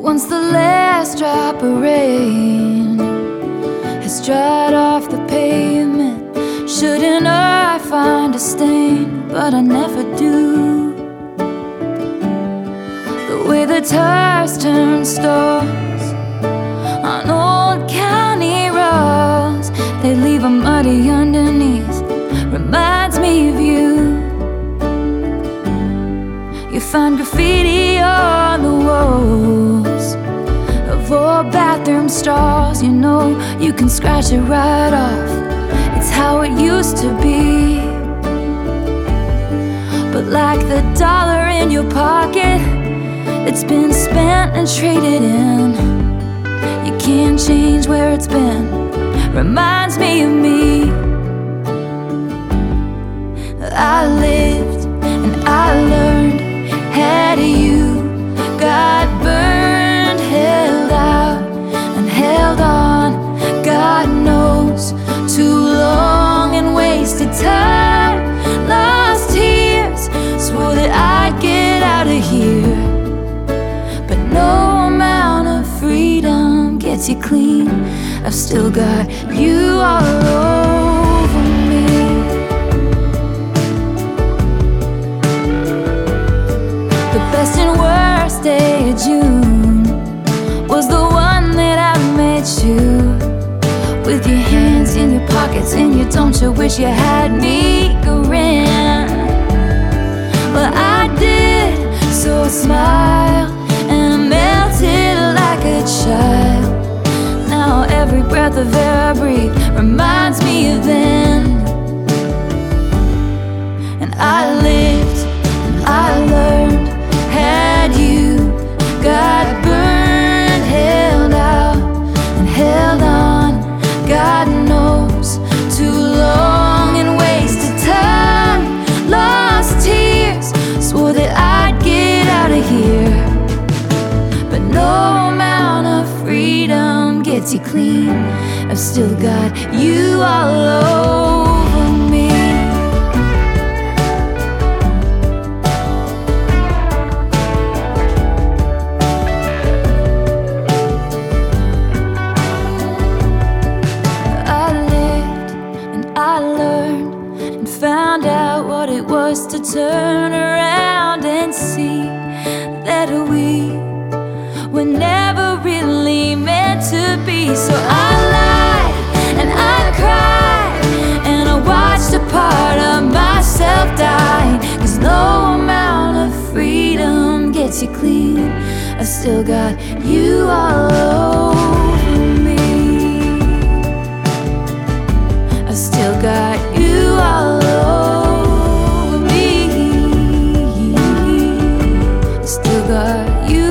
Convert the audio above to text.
Once the last drop of rain has dried off the pavement, shouldn't I find a stain? But I never do. The way the tires turn stars on old county roads, they leave a muddy underneath, reminds me of you. You find graffiti on the walls of old bathroom stalls. You know you can scratch it right off, it's how it used to be. But like the dollar in your pocket, it's been spent and traded in. You can't change where it's been, reminds me of me. I lived and I learned, had you got burned, held out and held on, God knows, too long and wasted time, lost tears, swore that I'd get out of here. But no amount of freedom gets you clean, I've still got you all over me. Best and worst day of June was the one that I met you, with your hands in your pockets and you don't you wish you had me grin. Well, I did, so I smiled and I melted like a child. Now every breath of air I breathe reminds me of then. And I lived and I learned, had you got burned, held out and held on, God knows, too long and wasted time, lost tears, swore that I'd get out of here. But no amount of freedom gets you clean, I've still got you all over me. I learned and found out what it was to turn around and see that we were never really meant to be. So I lied and I cried and I watched a part of myself die. 'Cause no amount of freedom gets you clean, I've still got you all over me. I still got you all over me. I still got you